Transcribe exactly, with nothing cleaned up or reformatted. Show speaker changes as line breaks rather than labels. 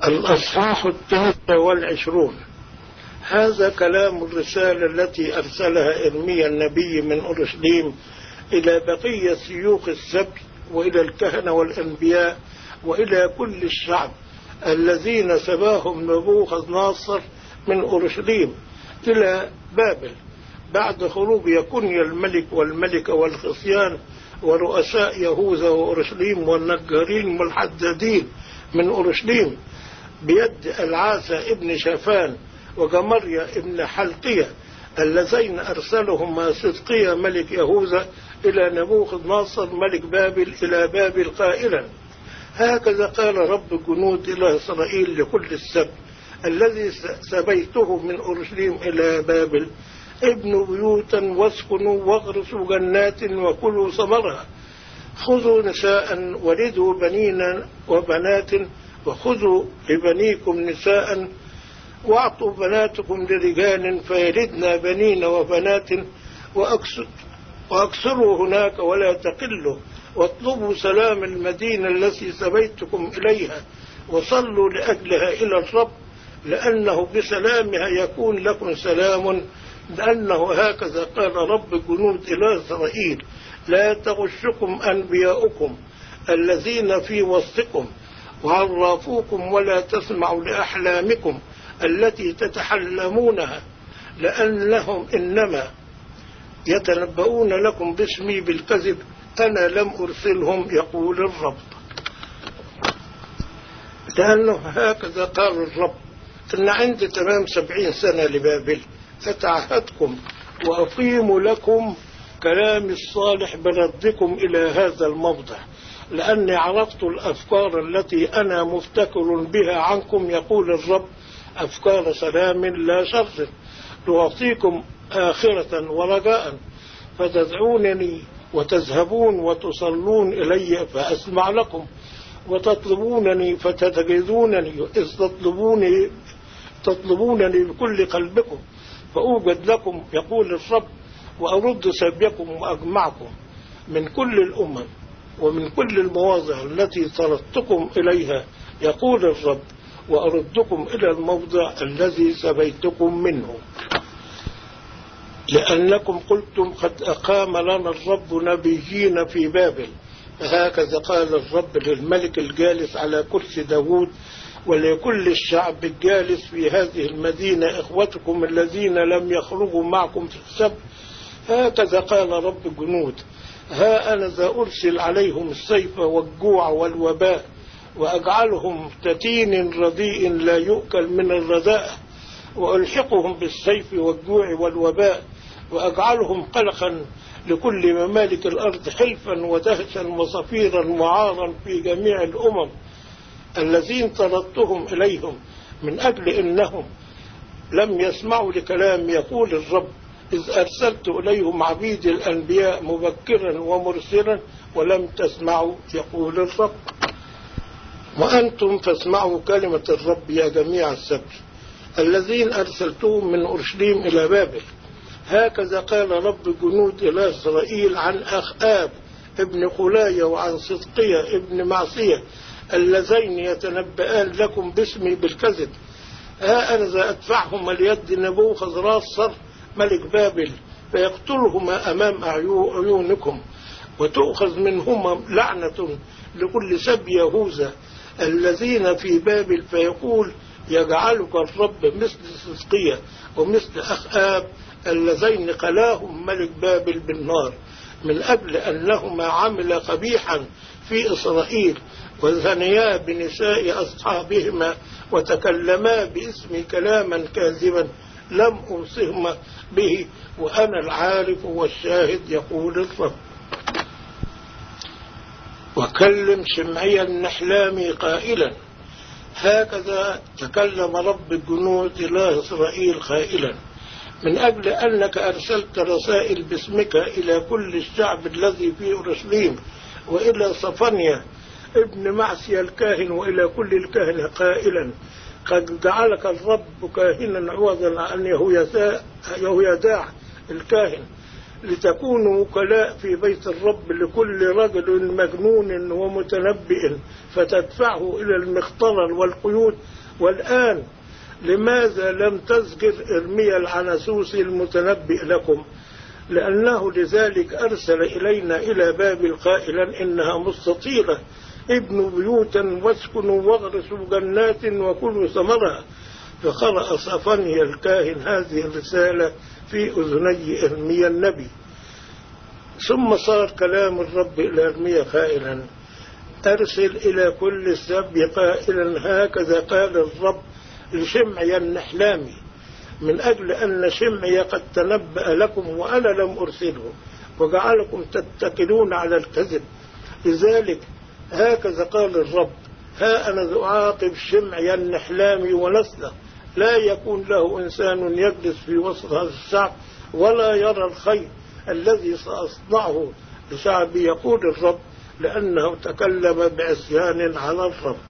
الأصحاح التاسع والعشرون. هذا كلام الرسالة التي أرسلها إرميا النبي من أورشليم إلى بقية شيوخ السبي وإلى الكهنة والأنبياء وإلى كل الشعب الذين سباهم نبوخذ ناصر من أورشليم إلى بابل بعد خروج يكونيا الملك والملكة والخصيان ورؤساء يهوذا وأورشليم والنجارين والحدادين من أورشليم بيد العاسى ابن شافان وجمريا ابن حلقية اللذين أرسلهما صدقيا ملك يهوذا إلى نبوخذ ناصر ملك بابل إلى بابل قائلا: هكذا قال رب جنود إله إسرائيل لكل السبت الذي سبيته من أورشليم إلى بابل: ابنوا بيوتا واسكنوا واغرسوا جنات وكلوا ثمرها، خذوا نساء ولدوا بنين وبنات، وخذوا لبنيكم نساء واعطوا بناتكم لرجال فيلدن بنين وبنات، وأكثروا هناك ولا تقلوا، واطلبوا سلام المدينة التي سبيتكم إليها، وصلوا لأجلها إلى الرب، لأنه بسلامها يكون لكم سلام، لأنه هكذا قال رب جنود إله إسرائيل: لا تغشكم أنبياؤكم الذين في وسطكم وعرفوكم ولا تسمعوا لأحلامكم التي تتحلمونها، لأنهم إنما يتنبؤون لكم باسمي بالكذب، أنا لم أرسلهم يقول الرب. لأنه هكذا قال الرب: إن عند تمام سبعين سنة لبابل أتعهدكم وأقيم لكم كلامي الصالح بردكم إلى هذا الموضع، لأني عرفت الأفكار التي أنا مفتكر بها عنكم يقول الرب، أفكار سلام لا شر، لأعطيكم آخرة ورجاء، فتدعونني وتذهبون وتصلون إلي فأسمع لكم، وتطلبونني فتجدونني، إذ تطلبوني تطلبونني بكل قلبكم فأوجد لكم يقول الرب، وأرد سبيكم وأجمعكم من كل الأمم ومن كل المواضع التي طردتكم إليها يقول الرب، وأردكم إلى الموضع الذي سبيتكم منه، لأنكم قلتم: قد أقام لنا الرب نبيين في بابل. فهكذا قال الرب للملك الجالس على كرسي داود ولكل الشعب الجالس في هذه المدينة: إخوتكم الذين لم يخرجوا معكم في السبت، هكذا قال رب جنود: ها أنا ذا أرسل عليهم السيف والجوع والوباء، وأجعلهم تتين رديء لا يؤكل من الرداء، وألحقهم بالسيف والجوع والوباء، وأجعلهم قلقا لكل ممالك الأرض، حلفا ودهشا وصفيرا وعارا في جميع الأمم الذين طردتهم إليهم، من أجل إنهم لم يسمعوا لكلام يقول الرب، إذ أرسلت إليهم عبيد الأنبياء مبكرا ومرسلا ولم تسمعوا يقول الرب. وأنتم فاسمعوا كلمة الرب يا جميع السبت الذين أرسلتهم من أورشليم إلى بابل. هكذا قال رب جنود إله إسرائيل عن أخآب ابن خلاية وعن صدقية ابن معصية اللذين يتنبئان لكم باسمي بالكذب: ها أنا ذا أدفعهما ليد نبوخذ ناصر ملك بابل فيقتلهما أمام عيونكم، وتؤخذ منهما لعنة لكل سبي يهوذا الذين في بابل، فيقول: يجعلك الرب مثل صدقية ومثل أخآب اللذين قلاهم ملك بابل بالنار، من أجل أنهما عمل قبيحا في إسرائيل وزنيا بنساء أصحابهما وتكلما باسم كلاما كاذبا لم أوصهما به، وأنا العارف والشاهد يقول الرب. وكلم شمعي النحلامي قائلا: هكذا تكلم رب الجنود إله إسرائيل قائلا: من أجل أنك أرسلت رسائل باسمك إلى كل الشعب الذي في أورشليم وإلى صفنيا ابن معسيا الكاهن وإلى كل الكهنة قائلا: قد جعلك الرب كاهنا عوضا عن يهويداع الكاهن، لتكونوا وكلاء في بيت الرب لكل رجل مجنون ومتنبئ فتدفعه إلى المختلل والقيود. والآن لماذا لم تزجر إرميا العنسوسي المتنبئ لكم؟ لأنه لذلك أرسل إلينا إلى بابل قائلا إنها مستطيلة، ابنوا بيوتا واسكنوا واغرسوا جنات وكلوا ثمرها. فقرأ صفنيا الكاهن هذه الرسالة في أذني إرميا النبي. ثم صار كلام الرب إلى إرميا قائلا أرسل إلى كل السبي قائلا هكذا قال الرب لشمعي النحلامي، من أجل أن شمعي قد تنبأ لكم وأنا لم أرسله وجعلكم تتكلون على الكذب. لذلك هكذا قال الرب ها أنا أعاقب شمعي النحلامي ونسله، لا يكون له إنسان يجلس في وسط هذا الشعب ولا يرى الخير الذي سأصنعه لشعبي، يقول الرب، لأنه تكلم بعصيان على الرب.